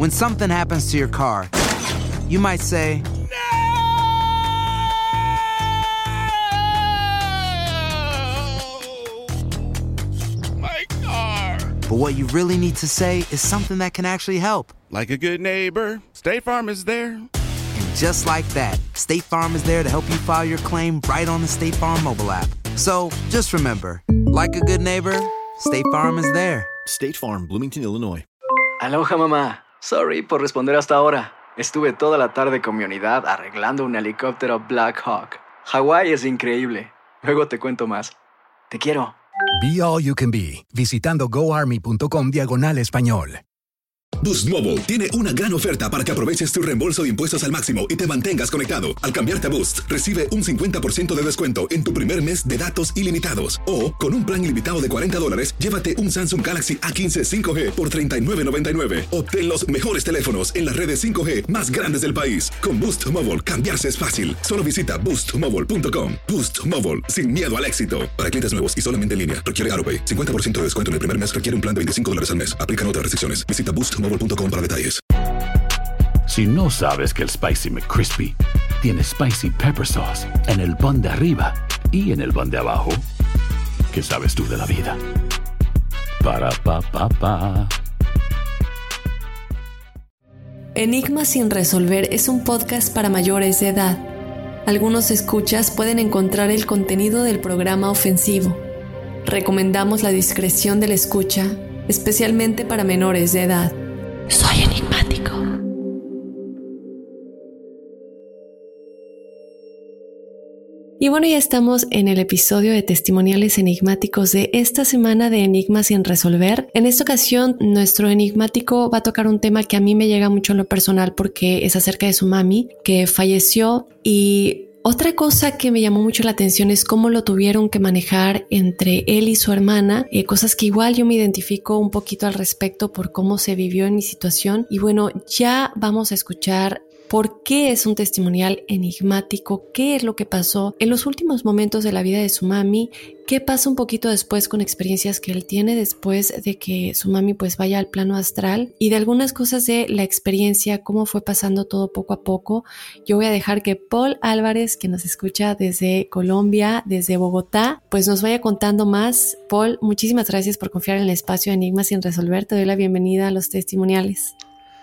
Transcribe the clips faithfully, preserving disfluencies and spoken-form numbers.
When something happens to your car, you might say, My car! but what you really need to say is something that can actually help. Like a good neighbor, State Farm is there. And just like that, State Farm is there to help you file your claim right on the State Farm mobile app. So just remember, like a good neighbor, State Farm is there. State Farm, Bloomington, Illinois. Aloha, mamá. Sorry por responder hasta ahora. Estuve toda la tarde con mi unidad arreglando un helicóptero Black Hawk. Hawái es increíble. Luego te cuento más. Te quiero. Be All You Can Be, visitando goarmy.com diagonal español. Boost Mobile tiene una gran oferta para que aproveches tu reembolso de impuestos al máximo y te mantengas conectado. Al cambiarte a Boost, recibe un cincuenta por ciento de descuento en tu primer mes de datos ilimitados. O, con un plan ilimitado de cuarenta dólares, llévate un Samsung Galaxy A quince cinco G por treinta y nueve noventa y nueve. Obtén los mejores teléfonos en las redes cinco G más grandes del país. Con Boost Mobile, cambiarse es fácil. Solo visita boost mobile punto com. Boost Mobile, sin miedo al éxito. Para clientes nuevos y solamente en línea, requiere AutoPay. cincuenta por ciento de descuento en el primer mes requiere un plan de veinticinco dólares al mes. Aplican otras restricciones. Visita boost mobile punto com para detalles. Si no sabes que el Spicy McCrispy tiene Spicy Pepper Sauce en el pan de arriba y en el pan de abajo, ¿qué sabes tú de la vida? Para, pa, pa, pa. Enigmas sin resolver es un podcast para mayores de edad. Algunos escuchas pueden encontrar el contenido del programa ofensivo. Recomendamos la discreción de la escucha, especialmente para menores de edad. Soy enigmático. Y bueno, ya estamos en el episodio de testimoniales enigmáticos de esta semana de Enigmas sin resolver. En esta ocasión, nuestro enigmático va a tocar un tema que a mí me llega mucho en lo personal porque es acerca de su mami, que falleció. Y otra cosa que me llamó mucho la atención es cómo lo tuvieron que manejar entre él y su hermana, eh, cosas que igual yo me identifico un poquito al respecto por cómo se vivió en mi situación. Y bueno, ya vamos a escuchar por qué es un testimonial enigmático, qué es lo que pasó en los últimos momentos de la vida de su mami, qué pasa un poquito después con experiencias que él tiene después de que su mami pues vaya al plano astral y de algunas cosas de la experiencia, cómo fue pasando todo poco a poco. Yo voy a dejar que Paul Álvarez, que nos escucha desde Colombia, desde Bogotá, pues nos vaya contando más. Paul, muchísimas gracias por confiar en el espacio de Enigmas sin resolver. Te doy la bienvenida a los testimoniales.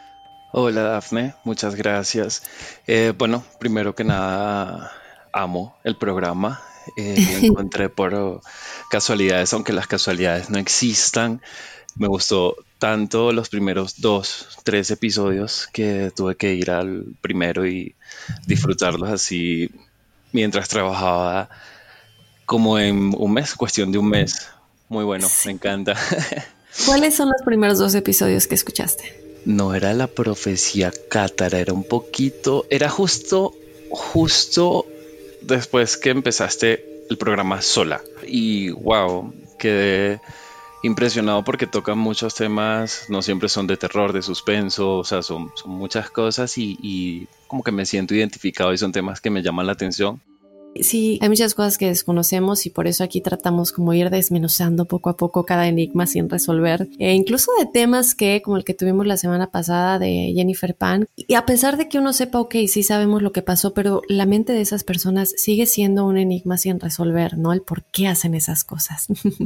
Hola Dafne, muchas gracias. Eh, bueno, primero que nada, amo el programa. Eh, lo encontré por casualidades, aunque las casualidades no existan. Me gustó tanto los primeros dos, tres episodios que tuve que ir al primero y disfrutarlos así mientras trabajaba como en un mes, cuestión de un mes. Muy bueno, sí. Me encanta. ¿Cuáles son los primeros dos episodios que escuchaste? No era la profecía cátara, era un poquito, era justo, justo después que empezaste el programa sola. Y wow, quedé impresionado porque tocan muchos temas, no siempre son de terror, de suspenso, o sea, son, son muchas cosas y, y como que me siento identificado y son temas que me llaman la atención. Sí, hay muchas cosas que desconocemos y por eso aquí tratamos como ir desmenuzando poco a poco cada enigma sin resolver, e incluso de temas que, como el que tuvimos la semana pasada de Jennifer Pan, y a pesar de que uno sepa, ok, sí sabemos lo que pasó, pero la mente de esas personas sigue siendo un enigma sin resolver, ¿no? El por qué hacen esas cosas.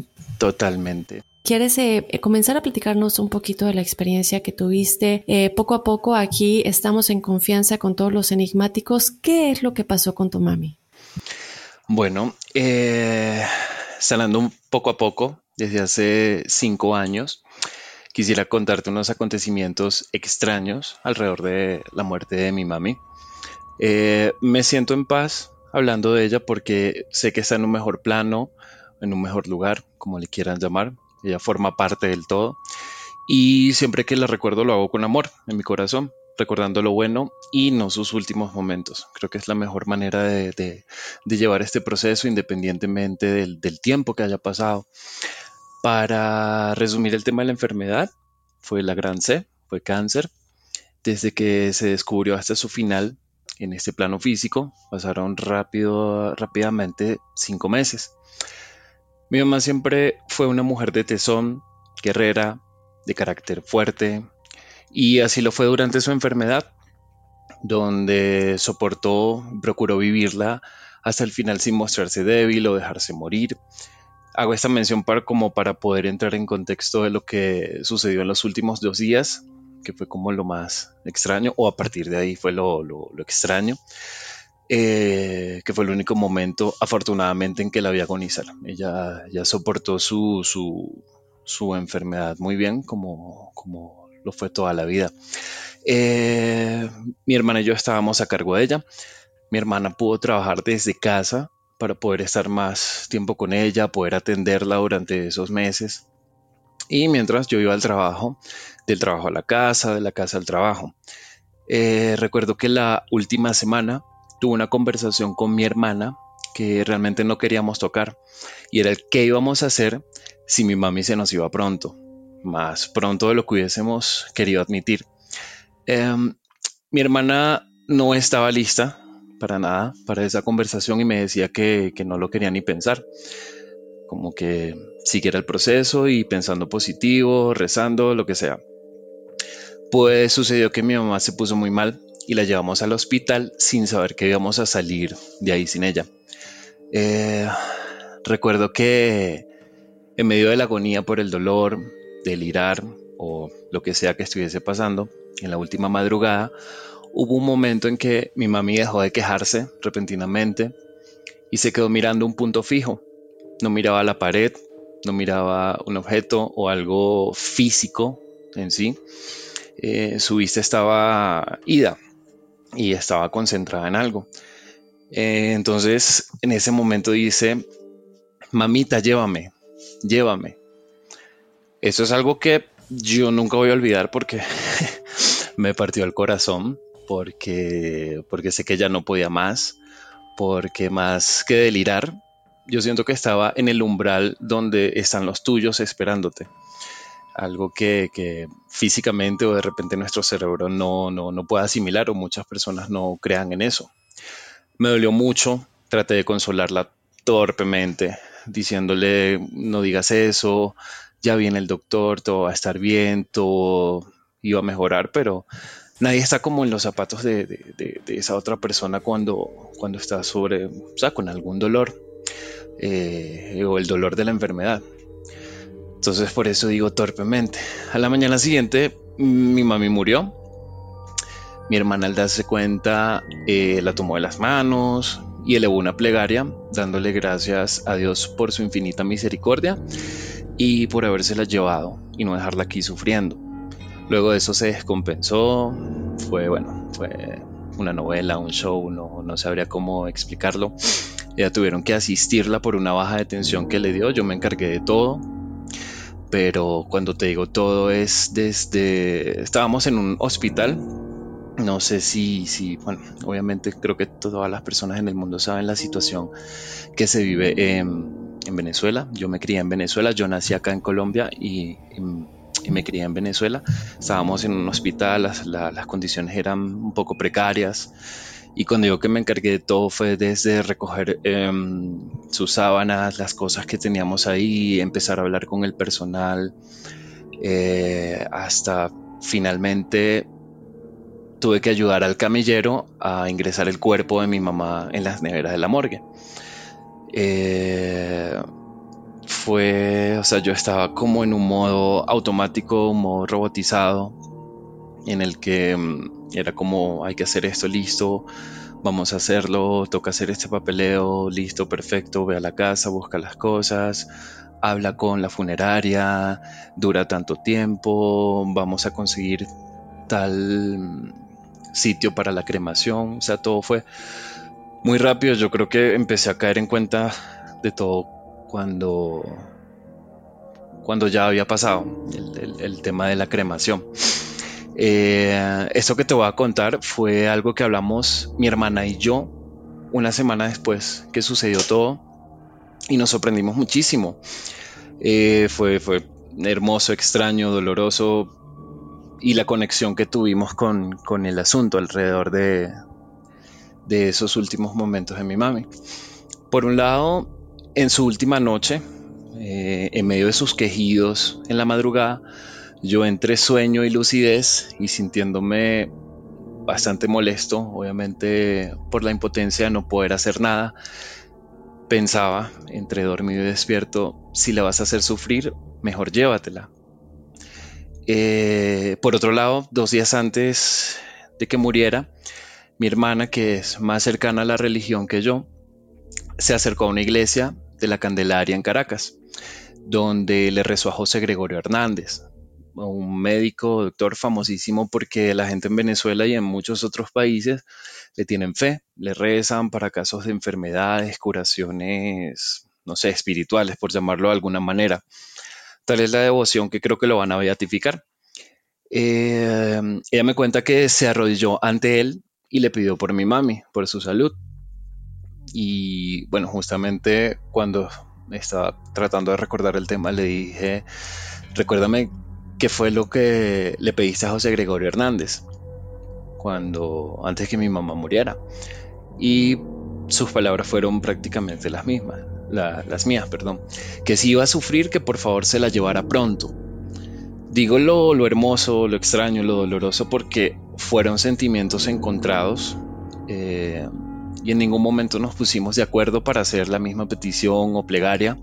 Totalmente. ¿Quieres eh, comenzar a platicarnos un poquito de la experiencia que tuviste? Eh, poco a poco aquí estamos en confianza con todos los enigmáticos. ¿Qué es lo que pasó con tu mami? Bueno, eh, sanando un poco a poco, desde hace cinco años, quisiera contarte unos acontecimientos extraños alrededor de la muerte de mi mami. Eh, me siento en paz hablando de ella porque sé que está en un mejor plano, en un mejor lugar, como le quieran llamar. Ella forma parte del todo y siempre que la recuerdo lo hago con amor en mi corazón, recordando lo bueno y no sus últimos momentos. Creo que es la mejor manera de, de, de llevar este proceso independientemente del, del tiempo que haya pasado. Para resumir el tema de la enfermedad, fue la gran C, fue cáncer. Desde que se descubrió hasta su final en este plano físico, pasaron rápido, rápidamente cinco meses. Mi mamá siempre fue una mujer de tesón, guerrera, de carácter fuerte, Y así lo fue durante su enfermedad, donde soportó, procuró vivirla hasta el final sin mostrarse débil o dejarse morir. Hago esta mención para, como para poder entrar en contexto de lo que sucedió en los últimos dos días, que fue como lo más extraño, o a partir de ahí fue lo, lo, lo extraño, eh, que fue el único momento, afortunadamente, en que la vi agonizar. Ella ya soportó su, su, su enfermedad muy bien, como, como lo fue toda la vida. Eh, mi hermana y yo estábamos a cargo de ella. Mi hermana pudo trabajar desde casa para poder estar más tiempo con ella, poder atenderla durante esos meses. Y mientras yo iba al trabajo, del trabajo a la casa, de la casa al trabajo. Eh, recuerdo que la última semana tuve una conversación con mi hermana que realmente no queríamos tocar. Y era el qué íbamos a hacer si mi mami se nos iba pronto. Más pronto de lo que hubiésemos querido admitir. Eh, mi hermana no estaba lista para nada, para esa conversación, y me decía que, que no lo quería ni pensar, como que siguiera el proceso y pensando positivo, rezando, lo que sea. Pues sucedió que mi mamá se puso muy mal y la llevamos al hospital sin saber que íbamos a salir de ahí sin ella. Eh, recuerdo que en medio de la agonía por el dolor, delirar o lo que sea que estuviese pasando, en la última madrugada, hubo un momento en que mi mami dejó de quejarse repentinamente y se quedó mirando un punto fijo. No miraba a la pared, no miraba un objeto o algo físico en sí. Eh, su vista estaba ida y estaba concentrada en algo. Eh, entonces, en ese momento dice: mamita, llévame, llévame. Eso es algo que yo nunca voy a olvidar porque me partió el corazón. Porque, porque sé que ya no podía más, porque más que delirar, yo siento que estaba en el umbral donde están los tuyos esperándote. Algo que, que físicamente o de repente nuestro cerebro no, no, no puede asimilar, o muchas personas no crean en eso. Me dolió mucho, traté de consolarla torpemente, diciéndole: no digas eso, ya viene el doctor, todo va a estar bien, todo iba a mejorar, pero nadie está como en los zapatos de, de, de, de esa otra persona cuando, cuando está sobre, o sea, con algún dolor eh, o el dolor de la enfermedad. Entonces por eso digo torpemente. A la mañana siguiente mi mami murió. Mi hermana, al darse cuenta, eh, la tomó de las manos y elevó una plegaria dándole gracias a Dios por su infinita misericordia y por habérsela llevado y no dejarla aquí sufriendo. Luego de eso se descompensó, fue bueno, fue una novela, un show, no, no sabría cómo explicarlo. Ella tuvieron que asistirla por una baja de tensión que le dio, yo me encargué de todo, pero cuando te digo todo es desde, estábamos en un hospital, no sé si, si, bueno, obviamente creo que todas las personas en el mundo saben la situación que se vive en, en Venezuela. Yo me crié en Venezuela, yo nací acá en Colombia y... y y me crié en Venezuela. Estábamos en un hospital, las, la, las condiciones eran un poco precarias, y cuando digo que me encargué de todo fue desde recoger eh, sus sábanas, las cosas que teníamos ahí, empezar a hablar con el personal, eh, hasta finalmente tuve que ayudar al camillero a ingresar el cuerpo de mi mamá en las neveras de la morgue. Eh, Fue, o sea, yo estaba como en un modo automático, un modo robotizado, en el que um, era como: hay que hacer esto, listo, vamos a hacerlo, toca hacer este papeleo, listo, perfecto, ve a la casa, busca las cosas, habla con la funeraria, dura tanto tiempo, vamos a conseguir tal sitio para la cremación. O sea, todo fue muy rápido. Yo creo que empecé a caer en cuenta de todo cuando, cuando ya había pasado el, el, el tema de la cremación. Eh, esto que te voy a contar fue algo que hablamos mi hermana y yo una semana después que sucedió todo, y nos sorprendimos muchísimo. Eh, fue, fue hermoso, extraño, doloroso, y la conexión que tuvimos con, con el asunto alrededor de, de esos últimos momentos de mi mami. Por un lado, en su última noche, eh, en medio de sus quejidos en la madrugada, Yo entre sueño y lucidez y sintiéndome bastante molesto, obviamente por la impotencia de no poder hacer nada, pensaba, entre dormido y despierto, si la vas a hacer sufrir, mejor llévatela. Eh, por otro lado, dos días antes de que muriera, mi hermana, que es más cercana a la religión que yo, se acercó a una iglesia de la Candelaria en Caracas, donde le rezó a José Gregorio Hernández, un médico, doctor famosísimo porque la gente en Venezuela y en muchos otros países le tienen fe, le rezan para casos de enfermedades, curaciones, no sé, espirituales, por llamarlo de alguna manera. Tal es la devoción que creo que lo van a beatificar. Eh, ella me cuenta que se arrodilló ante él y le pidió por mi mami, por su salud. Y bueno, justamente cuando estaba tratando de recordar el tema, le dije, recuérdame qué fue lo que le pediste a José Gregorio Hernández cuando, antes que mi mamá muriera. Y sus palabras fueron prácticamente las mismas, la, las mías, perdón, que si iba a sufrir, que por favor se la llevara pronto. Digo lo, lo hermoso, lo extraño, lo doloroso, porque fueron sentimientos encontrados, eh, y en ningún momento nos pusimos de acuerdo para hacer la misma petición o plegaria,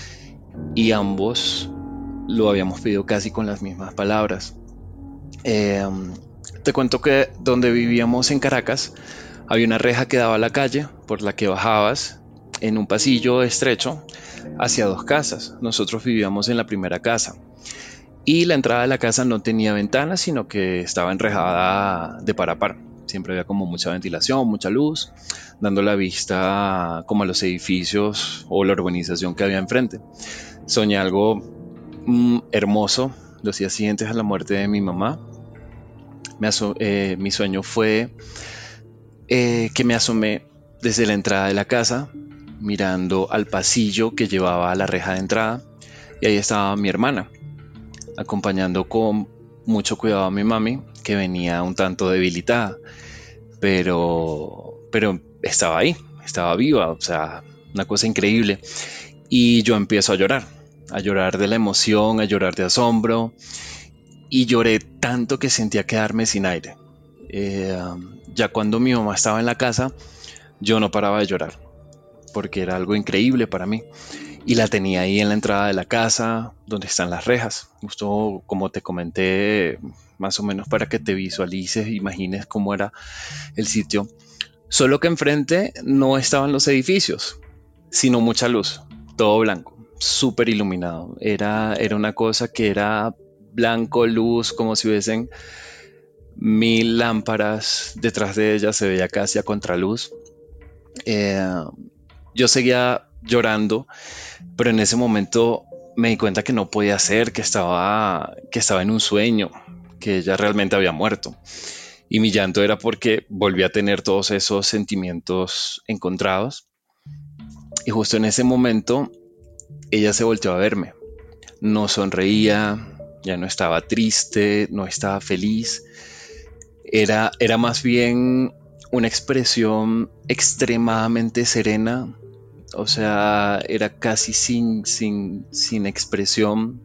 y ambos lo habíamos pedido casi con las mismas palabras. Eh, te cuento que donde vivíamos en Caracas había una reja que daba a la calle por la que bajabas en un pasillo estrecho hacia dos casas. Nosotros vivíamos en la primera casa y la entrada de la casa no tenía ventanas, sino que estaba enrejada de par a par. Siempre había como mucha ventilación, mucha luz, dando la vista como a los edificios o la urbanización que había enfrente. Soñé algo mm, hermoso los días siguientes a la muerte de mi mamá. Me aso- eh, mi sueño fue eh, que me asomé desde la entrada de la casa, mirando al pasillo que llevaba a la reja de entrada, y ahí estaba mi hermana, acompañando con mucho cuidado a mi mami, que venía un tanto debilitada, pero, pero estaba ahí, estaba viva, o sea, una cosa increíble. Y yo empiezo a llorar, a llorar de la emoción, a llorar de asombro, y lloré tanto que sentía quedarme sin aire. Eh, ya cuando mi mamá estaba en la casa, yo no paraba de llorar, porque era algo increíble para mí. Y la tenía ahí en la entrada de la casa, donde están las rejas. Justo como te comenté, más o menos para que te visualices, imagines cómo era el sitio. Solo que enfrente no estaban los edificios, sino mucha luz, todo blanco, súper iluminado. Era, era una cosa que era blanco, luz, como si hubiesen mil lámparas detrás de ella, se veía casi a contraluz. Eh, yo seguía llorando, pero en ese momento me di cuenta que no podía ser, que estaba, que estaba en un sueño, que ella realmente había muerto. Y mi llanto era porque volví a tener todos esos sentimientos encontrados. Y justo en ese momento ella se volteó a verme. No sonreía, ya no estaba triste, no estaba feliz. Era, era más bien una expresión extremadamente serena. O sea, era casi sin, sin, sin expresión.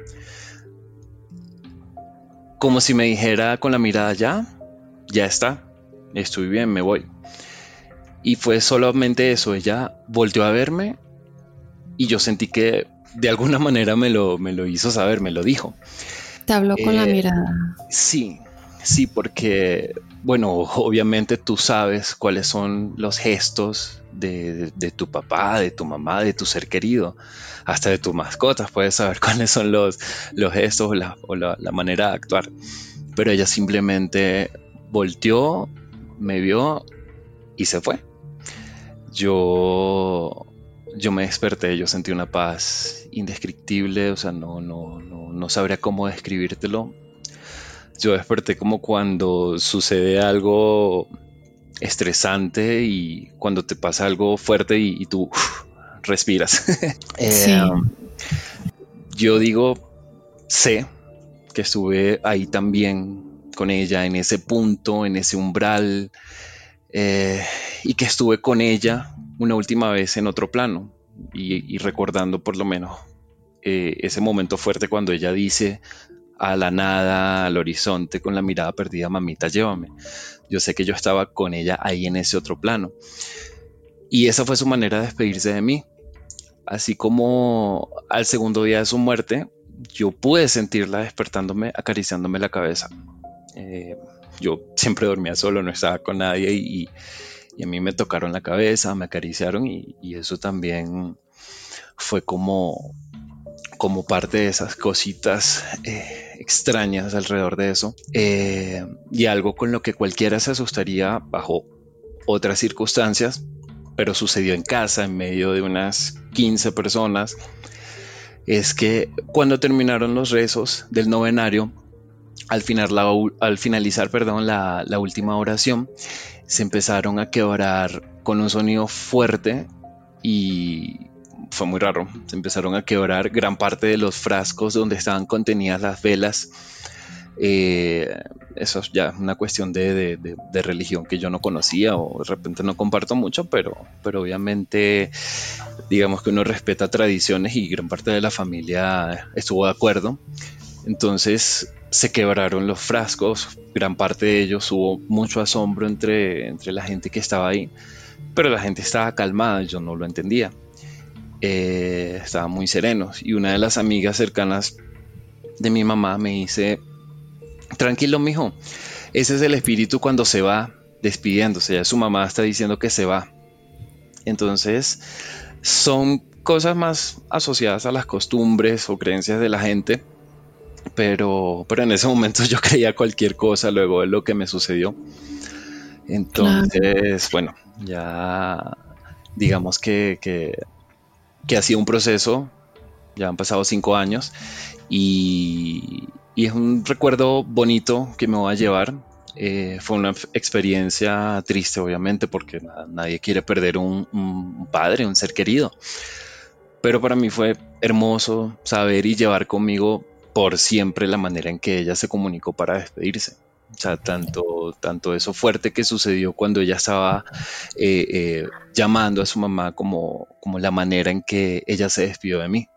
Como si me dijera con la mirada, ya, ya está, estoy bien, me voy. Y fue solamente eso, ella volteó a verme y yo sentí que de alguna manera me lo, me lo hizo saber, me lo dijo. Te habló con eh, la mirada. Sí, sí, porque, bueno, obviamente tú sabes cuáles son los gestos de, de, de tu papá, de tu mamá, de tu ser querido, hasta de tus mascotas, puedes saber cuáles son los, los gestos o, la, o la, la manera de actuar. Pero ella simplemente volteó, me vio y se fue. Yo, yo me desperté, yo sentí una paz indescriptible, o sea, no, no, no, no sabría cómo describírtelo. Yo desperté como cuando sucede algo estresante y cuando te pasa algo fuerte y, y tú uf, respiras. eh, sí. Yo digo, sé que estuve ahí también con ella, en ese punto, en ese umbral, eh, y que estuve con ella una última vez en otro plano y, y recordando por lo menos eh, ese momento fuerte cuando ella dice, a la nada, al horizonte, con la mirada perdida, mamita, llévame. Yo sé que yo estaba con ella ahí en ese otro plano. Y esa fue su manera de despedirse de mí. Así como al segundo día de su muerte, yo pude sentirla despertándome, acariciándome la cabeza. Eh, yo siempre dormía solo, no estaba con nadie y, y a mí me tocaron la cabeza, me acariciaron y, y eso también fue como, como parte de esas cositas eh, extrañas alrededor de eso. Eh, y algo con lo que cualquiera se asustaría bajo otras circunstancias, pero sucedió en casa, en medio de unas quince personas, es que cuando terminaron los rezos del novenario, al, final, la, al finalizar perdón, la, la última oración, se empezaron a quebrar con un sonido fuerte y fue muy raro. Se empezaron a quebrar gran parte de los frascos donde estaban contenidas las velas. Eh, eso es ya una cuestión de, de, de, de religión que yo no conocía o de repente no comparto mucho, pero, pero obviamente digamos que uno respeta tradiciones y gran parte de la familia estuvo de acuerdo. Entonces se quebraron los frascos, gran parte de ellos, hubo mucho asombro entre, entre la gente que estaba ahí, pero la gente estaba calmada, yo no lo entendía. Eh, estaban muy serenos y una de las amigas cercanas de mi mamá me dice: tranquilo, mijo, ese es el espíritu cuando se va despidiéndose, ya su mamá está diciendo que se va. Entonces son cosas más asociadas a las costumbres o creencias de la gente, pero, pero en ese momento yo creía cualquier cosa luego de lo que me sucedió. Entonces, claro. Bueno, ya digamos que, que, que ha sido un proceso, ya han pasado cinco años y... Y es un recuerdo bonito que me voy a llevar. Eh, fue una experiencia triste, obviamente, porque na- nadie quiere perder un, un padre, un ser querido. Pero para mí fue hermoso saber y llevar conmigo por siempre la manera en que ella se comunicó para despedirse. O sea, tanto, tanto eso fuerte que sucedió cuando ella estaba eh, eh, llamando a su mamá como, como la manera en que ella se despidió de mí.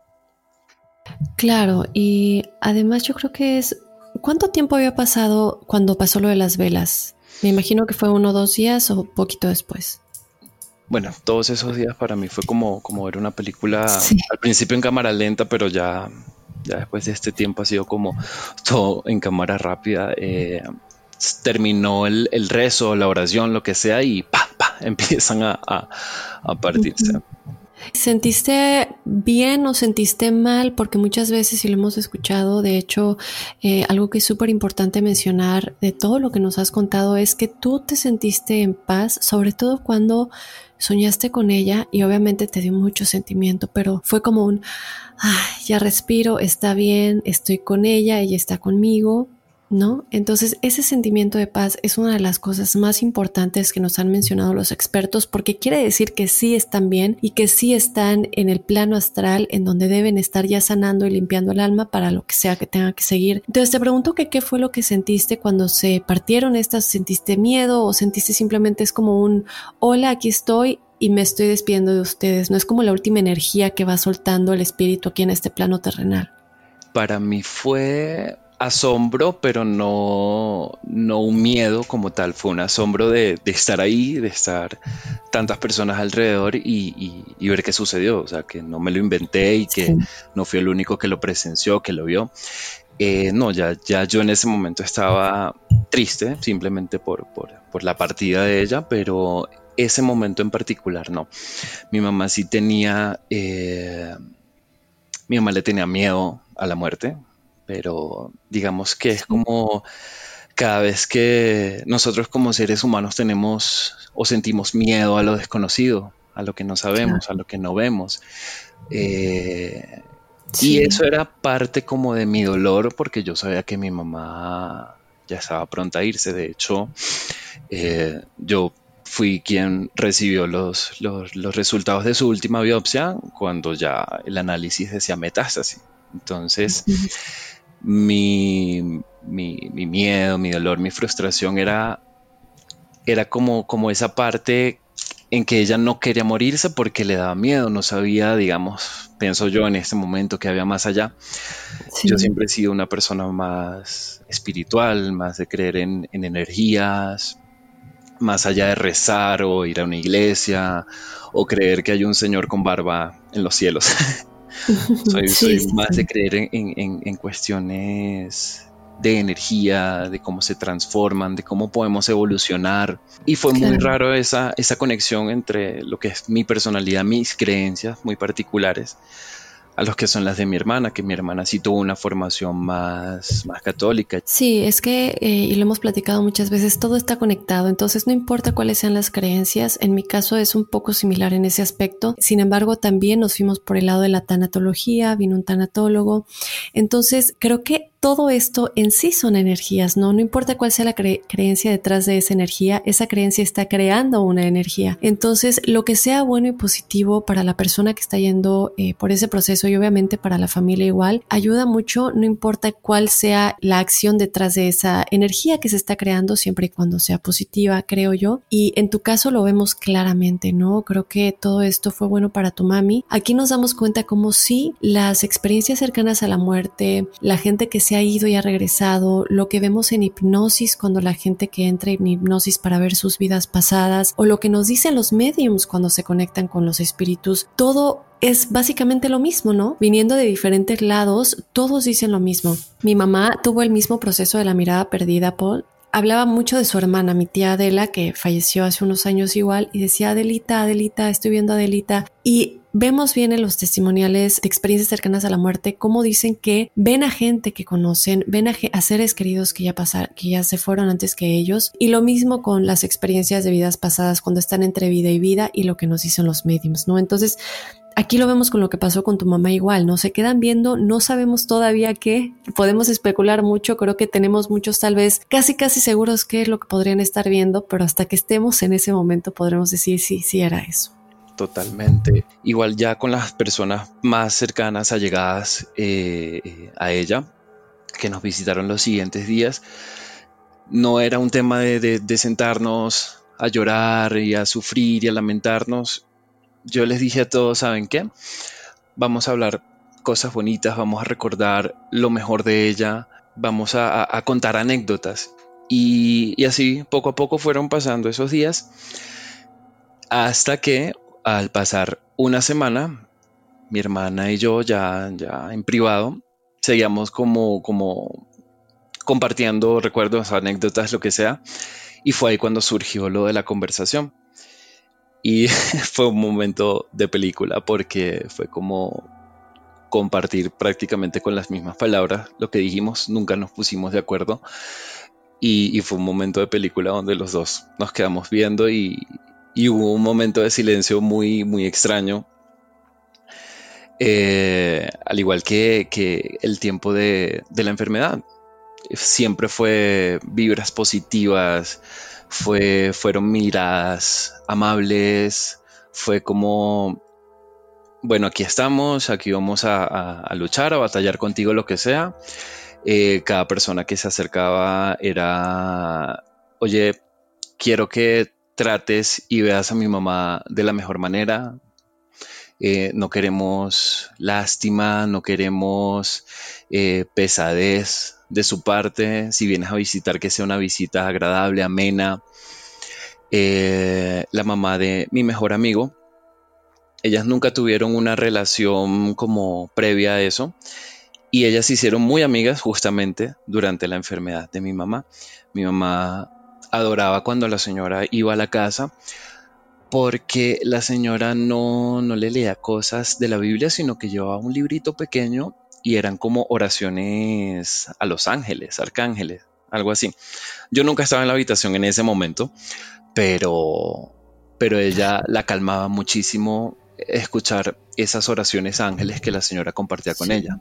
Claro, y además yo creo que es... ¿Cuánto tiempo había pasado cuando pasó lo de las velas? Me imagino que fue uno o dos días o poquito después. Bueno, todos esos días para mí fue como, como ver una película, sí. Al principio en cámara lenta, pero ya, ya después de este tiempo ha sido como todo en cámara rápida. Eh, terminó el, el rezo, la oración, lo que sea, y pa, pa, empiezan a, a, a partirse. Uh-huh. ¿Sentiste bien o sentiste mal? Porque muchas veces, y lo hemos escuchado, de hecho, eh, algo que es súper importante mencionar de todo lo que nos has contado es que tú te sentiste en paz, sobre todo cuando soñaste con ella y obviamente te dio mucho sentimiento, pero fue como un, ay, ya respiro, está bien, estoy con ella, ella está conmigo, ¿no? Entonces ese sentimiento de paz es una de las cosas más importantes que nos han mencionado los expertos, porque quiere decir que sí están bien y que sí están en el plano astral en donde deben estar ya sanando y limpiando el alma para lo que sea que tenga que seguir. Entonces te pregunto que qué fue lo que sentiste cuando se partieron estas. ¿Sentiste miedo o sentiste simplemente es como un hola, aquí estoy y me estoy despidiendo de ustedes? No es como la última energía que va soltando el espíritu aquí en este plano terrenal. Para mí fue asombro, pero no, no un miedo como tal. Fue un asombro de, de estar ahí, de estar tantas personas alrededor y, y, y ver qué sucedió. O sea, que no me lo inventé y que sí. No fui el único que lo presenció, que lo vio. Eh, no, ya, ya yo en ese momento estaba triste, simplemente por, por, por la partida de ella, pero ese momento en particular no. Mi mamá sí tenía, eh, mi mamá le tenía miedo a la muerte. Pero digamos que es como cada vez que nosotros como seres humanos tenemos o sentimos miedo a lo desconocido, a lo que no sabemos, claro. A lo que no vemos. Eh, sí. Y eso era parte como de mi dolor porque yo sabía que mi mamá ya estaba pronta a irse. De hecho, eh, yo fui quien recibió los, los, los resultados de su última biopsia cuando ya el análisis decía metástasis. Entonces... Uh-huh. Mi, mi, mi miedo, mi dolor, mi frustración era, era como, como esa parte en que ella no quería morirse porque le daba miedo, no sabía, digamos, pienso yo en este momento que había más allá. Sí. Yo siempre he sido una persona más espiritual, más de creer en, en energías, más allá de rezar o ir a una iglesia o creer que hay un señor con barba en los cielos. soy, sí, soy sí, más sí. de creer en, en, en cuestiones de energía, de cómo se transforman, de cómo podemos evolucionar. Y fue claro. muy raro esa, esa conexión entre lo que es mi personalidad, mis creencias muy particulares, a los que son las de mi hermana, que mi hermana sí tuvo una formación más, más católica. Sí, es que, eh, y lo hemos platicado muchas veces, todo está conectado, entonces no importa cuáles sean las creencias, en mi caso es un poco similar en ese aspecto, sin embargo también nos fuimos por el lado de la tanatología, vino un tanatólogo, entonces creo que todo esto en sí son energías, ¿no? No importa cuál sea la cre- creencia detrás de esa energía, esa creencia está creando una energía. Entonces, lo que sea bueno y positivo para la persona que está yendo eh, por ese proceso y obviamente para la familia igual, ayuda mucho, no importa cuál sea la acción detrás de esa energía que se está creando, siempre y cuando sea positiva, creo yo. Y en tu caso lo vemos claramente, ¿no? Creo que todo esto fue bueno para tu mami. Aquí nos damos cuenta como sí, las experiencias cercanas a la muerte, la gente que se ha ido y ha regresado, lo que vemos en hipnosis cuando la gente que entra en hipnosis para ver sus vidas pasadas, o lo que nos dicen los mediums cuando se conectan con los espíritus, todo es básicamente lo mismo, ¿no? Viniendo de diferentes lados, todos dicen lo mismo. Mi mamá tuvo el mismo proceso de la mirada perdida, Paul. Hablaba mucho de su hermana, mi tía Adela, que falleció hace unos años igual, y decía, Adelita, Adelita, estoy viendo a Adelita. Y vemos bien en los testimoniales de experiencias cercanas a la muerte cómo dicen que ven a gente que conocen, ven a, a seres queridos que ya pasaron, que ya se fueron antes que ellos. Y lo mismo con las experiencias de vidas pasadas cuando están entre vida y vida y lo que nos dicen los mediums, ¿no? Entonces, aquí lo vemos con lo que pasó con tu mamá igual, ¿no? Se quedan viendo, no sabemos todavía qué, podemos especular mucho, creo que tenemos muchos tal vez casi casi seguros qué es lo que podrían estar viendo, pero hasta que estemos en ese momento podremos decir sí, sí era eso. Totalmente. Igual ya con las personas más cercanas, allegadas eh, a ella, que nos visitaron los siguientes días, no era un tema de, de, de sentarnos a llorar y a sufrir y a lamentarnos. Yo les dije a todos, ¿saben qué? Vamos a hablar cosas bonitas, vamos a recordar lo mejor de ella, vamos a, a, a contar anécdotas. Y, y así poco a poco fueron pasando esos días hasta que al pasar una semana, mi hermana y yo ya, ya en privado seguíamos como, como compartiendo recuerdos, anécdotas, lo que sea. Y fue ahí cuando surgió lo de la conversación. Y fue un momento de película porque fue como compartir prácticamente con las mismas palabras lo que dijimos, nunca nos pusimos de acuerdo y, y fue un momento de película donde los dos nos quedamos viendo y, y hubo un momento de silencio muy, muy extraño, eh, al igual que, que el tiempo de, de la enfermedad. Siempre fue vibras positivas, Fue, fueron miradas amables, fue como, bueno, aquí estamos, aquí vamos a, a, a luchar, a batallar contigo, lo que sea. Eh, cada persona que se acercaba era, oye, quiero que trates y veas a mi mamá de la mejor manera. Eh, no queremos lástima, no queremos eh, pesadez de su parte. Si vienes a visitar, que sea una visita agradable, amena. Eh, la mamá de mi mejor amigo, ellas nunca tuvieron una relación como previa a eso y ellas se hicieron muy amigas justamente durante la enfermedad de mi mamá. Mi mamá adoraba cuando la señora iba a la casa, porque la señora no, no le leía cosas de la Biblia, sino que llevaba un librito pequeño y eran como oraciones a los ángeles, arcángeles, algo así. Yo nunca estaba en la habitación en ese momento, pero, pero ella la calmaba muchísimo escuchar esas oraciones a ángeles que la señora compartía con sí. ella.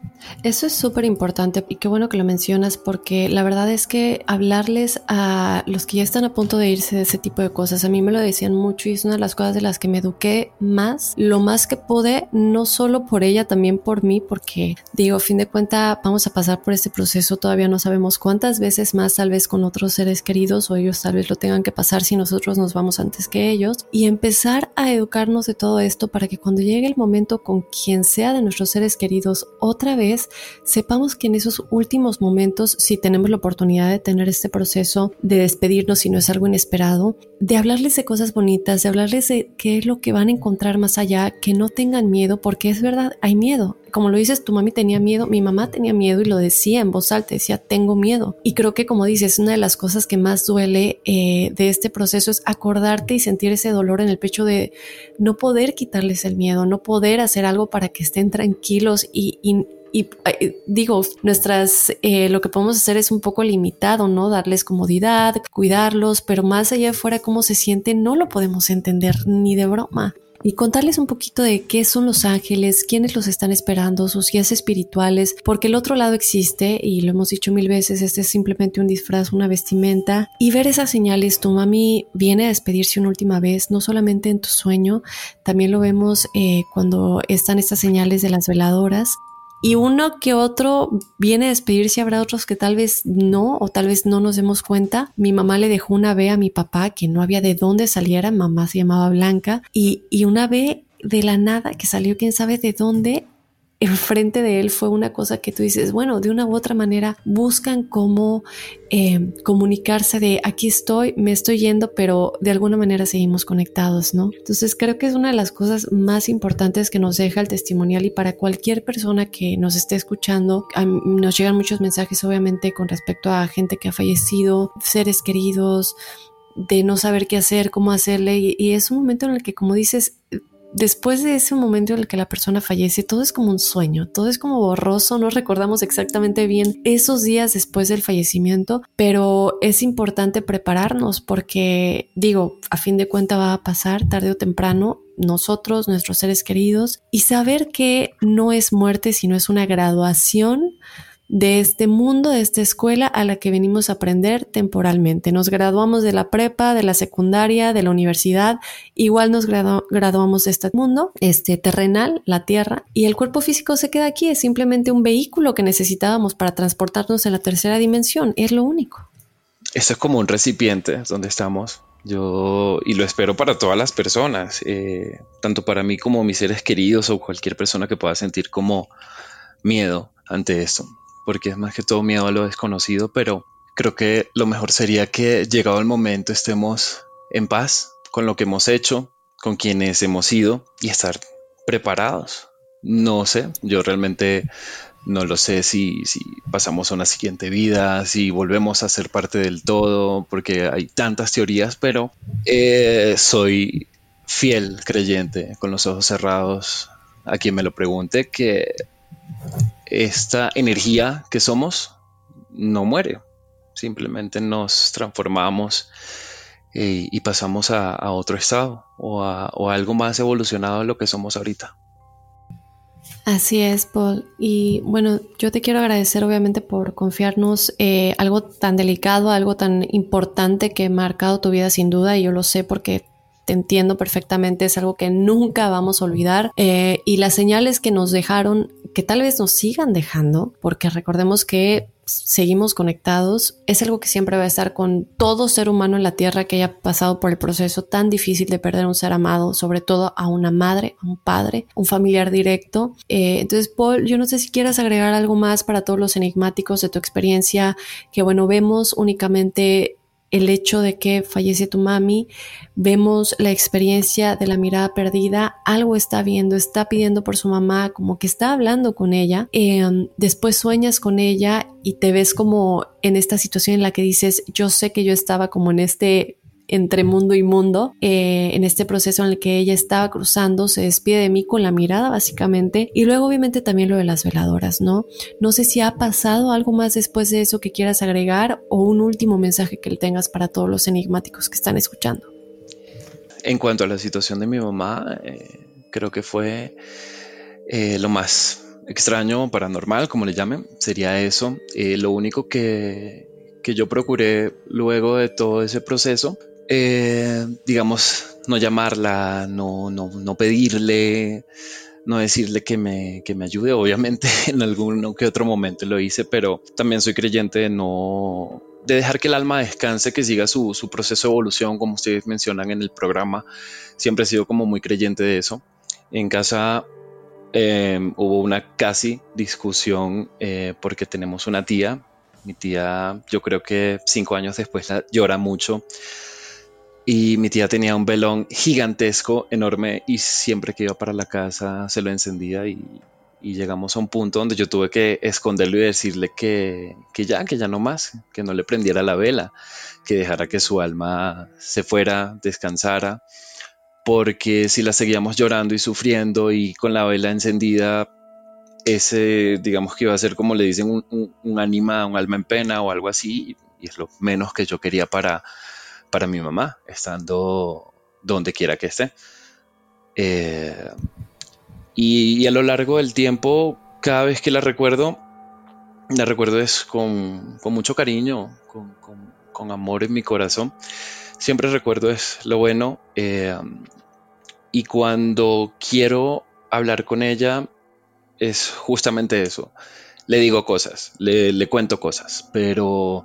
Eso es súper importante y qué bueno que lo mencionas, porque la verdad es que hablarles a los que ya están a punto de irse de ese tipo de cosas, a mí me lo decían mucho y es una de las cosas de las que me eduqué más, lo más que pude, no solo por ella, también por mí, porque digo, a fin de cuentas vamos a pasar por este proceso, todavía no sabemos cuántas veces más, tal vez con otros seres queridos, o ellos tal vez lo tengan que pasar si nosotros nos vamos antes que ellos, y empezar a educarnos de todo esto para que cuando llegue el momento con quien sea de nuestros seres queridos otra vez, sepamos que en esos últimos momentos, si tenemos la oportunidad de tener este proceso de despedirnos, si no es algo inesperado, de hablarles de cosas bonitas, de hablarles de qué es lo que van a encontrar más allá, que no tengan miedo, porque es verdad, hay miedo. Como lo dices, tu mami tenía miedo, mi mamá tenía miedo y lo decía en voz alta, decía, tengo miedo. Y creo que, como dices, una de las cosas que más duele eh, de este proceso es acordarte y sentir ese dolor en el pecho de no poder quitarles el miedo, no poder hacer algo para que estén tranquilos y, y Y eh, digo, nuestras, eh, lo que podemos hacer es un poco limitado, ¿no? Darles comodidad, cuidarlos, pero más allá de fuera cómo se sienten, no lo podemos entender ni de broma. Y contarles un poquito de qué son los ángeles, quiénes los están esperando, sus guías espirituales, porque el otro lado existe y lo hemos dicho mil veces, este es simplemente un disfraz, una vestimenta, y ver esas señales. Tu mami viene a despedirse una última vez, no solamente en tu sueño, también lo vemos eh, cuando están estas señales de las veladoras. Y uno que otro viene a despedirse, habrá otros que tal vez no, o tal vez no nos demos cuenta. Mi mamá le dejó una B a mi papá que no había de dónde saliera, mamá se llamaba Blanca, y, y una B de la nada que salió quién sabe de dónde, enfrente de él. Fue una cosa que tú dices, bueno, de una u otra manera buscan cómo eh, comunicarse de aquí estoy, me estoy yendo, pero de alguna manera seguimos conectados, ¿no? Entonces creo que es una de las cosas más importantes que nos deja el testimonial, y para cualquier persona que nos esté escuchando, a, nos llegan muchos mensajes obviamente con respecto a gente que ha fallecido, seres queridos, de no saber qué hacer, cómo hacerle, y, y es un momento en el que, como dices, después de ese momento en el que la persona fallece, todo es como un sueño, todo es como borroso, no recordamos exactamente bien esos días después del fallecimiento, pero es importante prepararnos porque, digo, a fin de cuentas va a pasar tarde o temprano, nosotros, nuestros seres queridos, y saber que no es muerte, sino es una graduación de este mundo, de esta escuela a la que venimos a aprender temporalmente. Nos graduamos de la prepa, de la secundaria, de la universidad, igual nos gradu- graduamos de este mundo, este terrenal, la tierra, y el cuerpo físico se queda aquí, es simplemente un vehículo que necesitábamos para transportarnos en la tercera dimensión, es lo único. Eso es como un recipiente donde estamos. Yo, y lo espero para todas las personas, eh, tanto para mí como mis seres queridos o cualquier persona que pueda sentir como miedo ante esto, porque es más que todo miedo a lo desconocido, pero creo que lo mejor sería que, llegado el momento, estemos en paz con lo que hemos hecho, con quienes hemos sido, y estar preparados. No sé, yo realmente no lo sé si, si pasamos a una siguiente vida, si volvemos a ser parte del todo, porque hay tantas teorías, pero eh, soy fiel creyente, con los ojos cerrados, a quien me lo pregunte, que esta energía que somos no muere, simplemente nos transformamos eh, y pasamos a, a otro estado o a, o a algo más evolucionado de lo que somos ahorita. Así es, Paul. Y bueno, yo te quiero agradecer obviamente por confiarnos eh, algo tan delicado, algo tan importante que ha marcado tu vida sin duda, y yo lo sé porque te entiendo perfectamente, es algo que nunca vamos a olvidar, eh, y las señales que nos dejaron, que tal vez nos sigan dejando, porque recordemos que seguimos conectados, es algo que siempre va a estar con todo ser humano en la tierra que haya pasado por el proceso tan difícil de perder a un ser amado, sobre todo a una madre, a un padre, un familiar directo. Eh, entonces, Paul, yo no sé si quieras agregar algo más para todos los enigmáticos de tu experiencia, que bueno, vemos únicamente el hecho de que fallece tu mami, vemos la experiencia de la mirada perdida, algo está viendo, está pidiendo por su mamá, como que está hablando con ella, eh, después sueñas con ella y te ves como en esta situación en la que dices, yo sé que yo estaba como en este entre mundo y mundo, eh, en este proceso en el que ella estaba cruzando, se despide de mí con la mirada básicamente, y luego obviamente también lo de las veladoras, ¿no? No sé si ha pasado algo más después de eso que quieras agregar, o un último mensaje que le tengas para todos los enigmáticos que están escuchando. En cuanto a la situación de mi mamá, eh, creo que fue eh, lo más extraño, paranormal, como le llamen, sería eso. Eh, lo único que, que yo procuré luego de todo ese proceso, eh, digamos, no llamarla, no, no, no pedirle, no decirle que me, que me ayude. Obviamente en algún que otro momento lo hice, pero también soy creyente de no... de dejar que el alma descanse, que siga su, su proceso de evolución, como ustedes mencionan en el programa. Siempre he sido como muy creyente de eso. En casa eh, hubo una casi discusión eh, porque tenemos una tía. Mi tía, yo creo que cinco años después la, llora mucho. Y mi tía tenía un velón gigantesco, enorme, y siempre que iba para la casa se lo encendía y, y llegamos a un punto donde yo tuve que esconderlo y decirle que, que ya, que ya no más, que no le prendiera la vela, que dejara que su alma se fuera, descansara, porque si la seguíamos llorando y sufriendo y con la vela encendida, ese, digamos que iba a ser como le dicen, un, un, un ánima, un alma en pena o algo así, y es lo menos que yo quería para, para mi mamá, estando donde quiera que esté. Eh, y, y a lo largo del tiempo, cada vez que la recuerdo, la recuerdo es con, con mucho cariño, con, con, con amor en mi corazón. Siempre recuerdo es lo bueno, eh, y cuando quiero hablar con ella es justamente eso. Le digo cosas, le, le cuento cosas, pero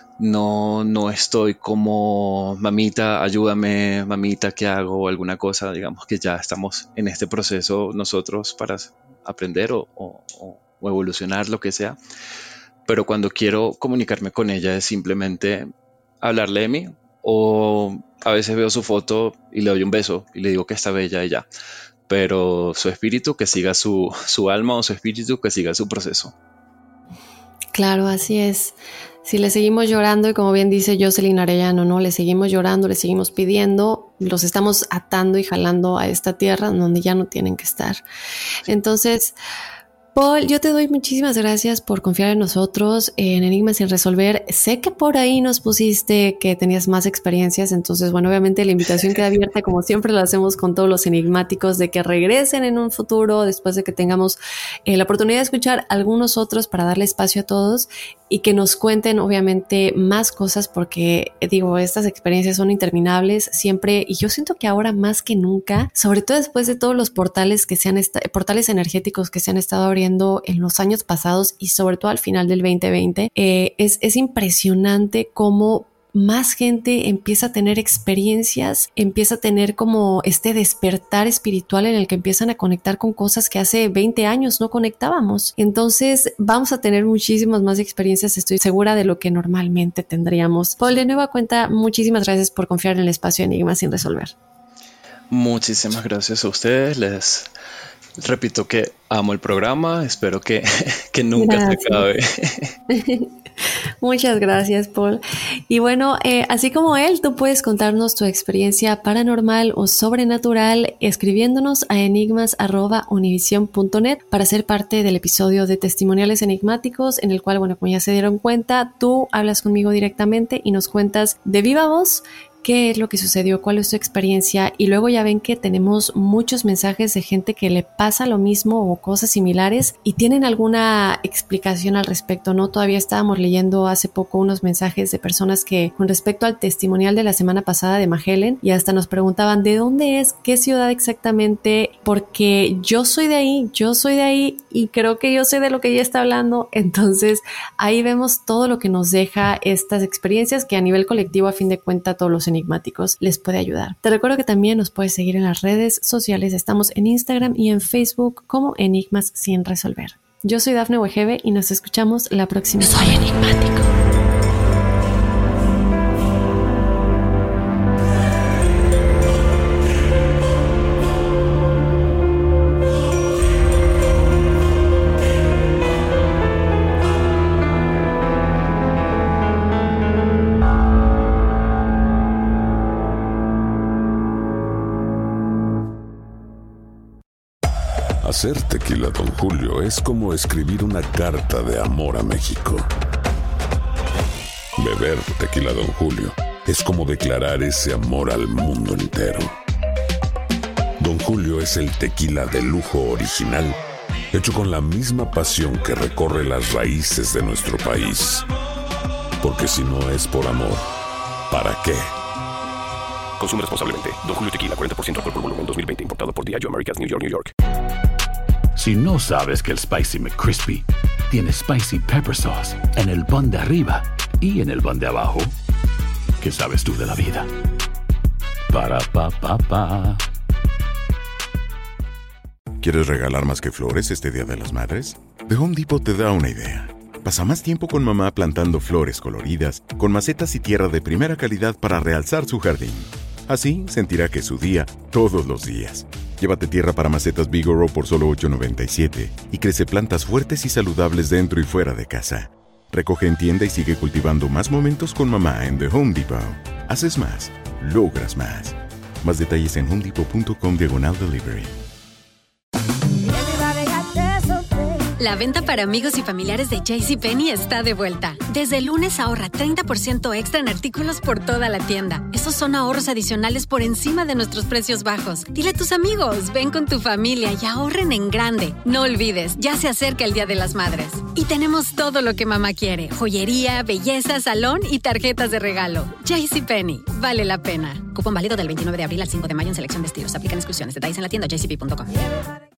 no, no estoy como mamita, ayúdame, mamita, ¿qué hago? Alguna cosa, digamos que ya estamos en este proceso nosotros para aprender o, o, o evolucionar, lo que sea. Pero cuando quiero comunicarme con ella es simplemente hablarle de mí, o a veces veo su foto y le doy un beso y le digo que está bella y ya. Pero su espíritu que siga su, su alma, o su espíritu que siga su proceso. Claro, así es. Si le seguimos llorando, y como bien dice Jocelyn Arellano, ¿no? Le seguimos llorando, le seguimos pidiendo, los estamos atando y jalando a esta tierra donde ya no tienen que estar. Entonces, Paul, yo te doy muchísimas gracias por confiar en nosotros, en Enigmas sin resolver. Sé que por ahí nos pusiste que tenías más experiencias, entonces, bueno, obviamente la invitación queda abierta, como siempre lo hacemos con todos los enigmáticos, de que regresen en un futuro, después de que tengamos eh, la oportunidad de escuchar algunos otros para darle espacio a todos y que nos cuenten, obviamente, más cosas, porque, digo, estas experiencias son interminables siempre, y yo siento que ahora más que nunca, sobre todo después de todos los portales que se han est- portales energéticos que se han estado abriendo en los años pasados y sobre todo al final del veinte veinte, eh, es, es impresionante cómo más gente empieza a tener experiencias, empieza a tener como este despertar espiritual en el que empiezan a conectar con cosas que hace veinte años no conectábamos. Entonces vamos a tener muchísimas más experiencias, estoy segura, de lo que normalmente tendríamos. Paul, de nueva cuenta, muchísimas gracias por confiar en el espacio Enigmas sin resolver. Muchísimas gracias a ustedes. Les repito que amo el programa, espero que, que nunca gracias. se acabe. Muchas gracias, Paul. Y bueno, eh, así como él, tú puedes contarnos tu experiencia paranormal o sobrenatural escribiéndonos a enigmas arroba univision punto net para ser parte del episodio de Testimoniales Enigmáticos, en el cual, bueno, como ya se dieron cuenta, tú hablas conmigo directamente y nos cuentas de viva voz qué es lo que sucedió, cuál es tu experiencia, y luego ya ven que tenemos muchos mensajes de gente que le pasa lo mismo o cosas similares y tienen alguna explicación al respecto, ¿no? Todavía estábamos leyendo hace poco unos mensajes de personas que, con respecto al testimonial de la semana pasada de Mahelen, y hasta nos preguntaban de dónde es, qué ciudad exactamente, porque yo soy de ahí, yo soy de ahí y creo que yo sé de lo que ella está hablando. Entonces ahí vemos todo lo que nos deja estas experiencias, que a nivel colectivo, a fin de cuentas, todos los enigmáticos les puede ayudar. Te recuerdo que también nos puedes seguir en las redes sociales. Estamos en Instagram y en Facebook como Enigmas sin resolver. Yo soy Dafne Wegebe y nos escuchamos la próxima. Soy enigmático. Hacer tequila Don Julio es como escribir una carta de amor a México. Beber tequila Don Julio es como declarar ese amor al mundo entero. Don Julio es el tequila de lujo original, hecho con la misma pasión que recorre las raíces de nuestro país. Porque si no es por amor, ¿para qué? Consume responsablemente. Don Julio Tequila, cuarenta por ciento alcohol por volumen, dos mil veinte. Importado por Diageo Americas, New York, New York. Si no sabes que el Spicy McCrispy tiene Spicy Pepper Sauce en el pan de arriba y en el pan de abajo, ¿qué sabes tú de la vida? Para, pa, pa, pa. ¿Quieres regalar más que flores este Día de las Madres? The Home Depot te da una idea. Pasa más tiempo con mamá plantando flores coloridas, con macetas y tierra de primera calidad para realzar su jardín. Así sentirá que es su día todos los días. Llévate tierra para macetas Bigoro por solo ocho noventa y siete y crece plantas fuertes y saludables dentro y fuera de casa. Recoge en tienda y sigue cultivando más momentos con mamá en The Home Depot. Haces más, logras más. Más detalles en homedepot.com diagonal delivery. La venta para amigos y familiares de JCPenney está de vuelta. Desde el lunes ahorra treinta por ciento extra en artículos por toda la tienda. Esos son ahorros adicionales por encima de nuestros precios bajos. Dile a tus amigos, ven con tu familia y ahorren en grande. No olvides, ya se acerca el Día de las Madres. Y tenemos todo lo que mamá quiere. Joyería, belleza, salón y tarjetas de regalo. JCPenney, vale la pena. Cupón válido del veintinueve de abril al cinco de mayo en selección de estilos. Aplican exclusiones. Detalles en la tienda j c p punto com.